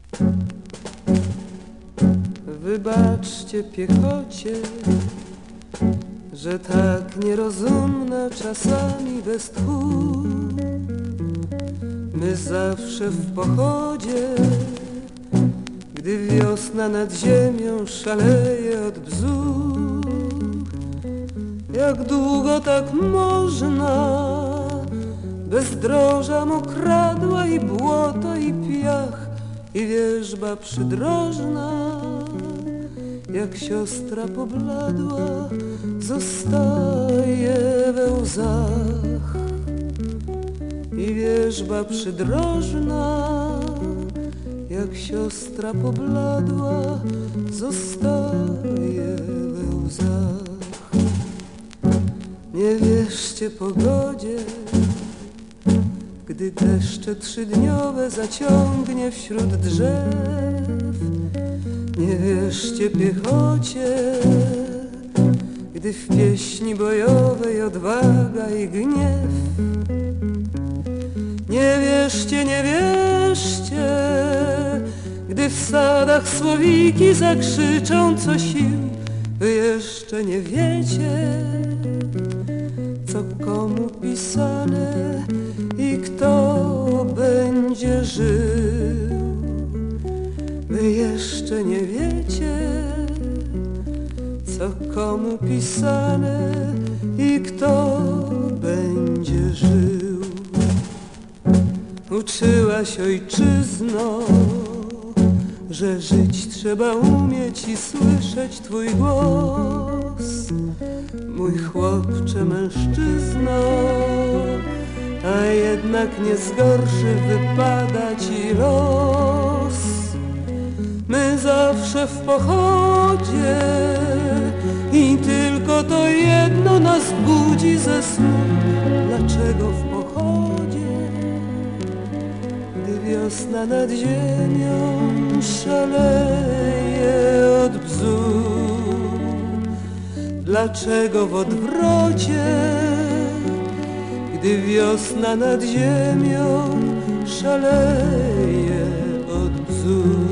Wybaczcie piechocie, że tak nierozumna czasami bez tchu. My zawsze w pochodzie, gdy wiosna nad ziemią szaleje od bzu. Jak długo tak można, bezdroża mokradła i błoto i piach i wierzba przydrożna, jak siostra pobladła, zostaje we łzach. I wierzba przydrożna, jak siostra pobladła, zostaje we łzach. Nie wierzcie pogodzie, gdy deszcze trzydniowe zaciągnie wśród drzew. Nie wierzcie piechocie, gdy w pieśni bojowej odwaga i gniew. Nie wierzcie, nie wierzcie, gdy w sadach słowiki zakrzyczą co sił. Wy jeszcze nie wiecie, co komu pisane i kto będzie żył. Wy jeszcze nie wiecie, co komu pisane i kto będzie żył. Uczyłaś ojczyzno, że żyć trzeba umieć i słyszeć twój głos. Mój chłopcze mężczyzno, a jednak nie zgorszy wypada ci los. My zawsze w pochodzie i tylko to jedno nas budzi ze snu. Dlaczego w pochodzie, gdy wiosna nad ziemią szaleje od bzu? Dlaczego w odwrocie, gdy wiosna nad ziemią szaleje od bzu?